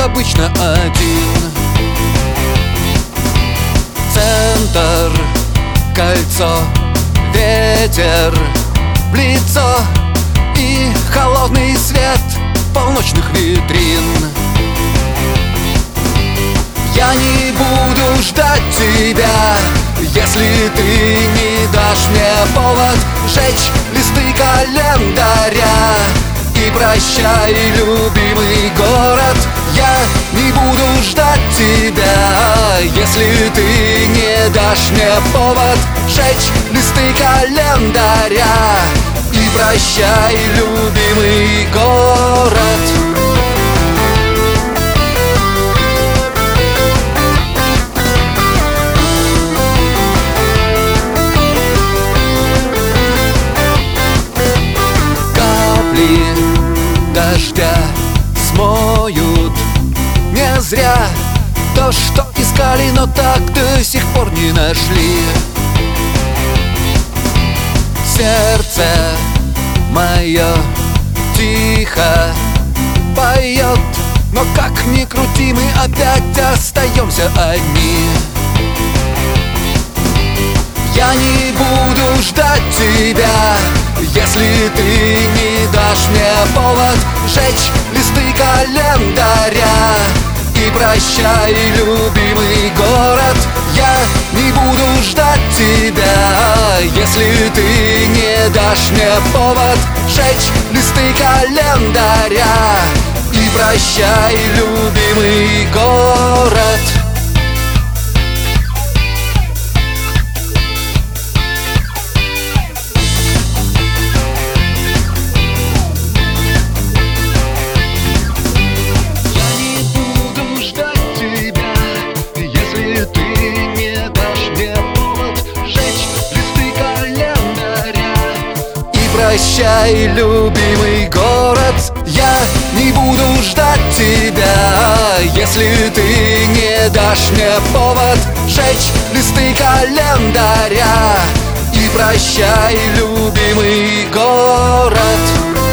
обычно, один. Центр, кольцо, ветер в лицо и холодный свет полночных витрин. Я не буду ждать тебя, если ты не дашь мне повод сжечь листы календаря. И прощай, любимый город, я не буду ждать тебя, если ты не дашь мне повод сжечь листы календаря. И прощай, любимый город. Дождя смоют не зря то, что искали, но так до сих пор не нашли. Сердце мое тихо поет, но как ни крути, мы опять остаемся одни. Я не буду ждать тебя, если ты не дашь мне повод сжечь листы календаря. И прощай, любимый город, я не буду ждать тебя, если ты не дашь мне повод сжечь листы календаря. И прощай, любимый город. Прощай, любимый город, я не буду ждать тебя, если ты не дашь мне повод сжечь листы календаря. И прощай, любимый город.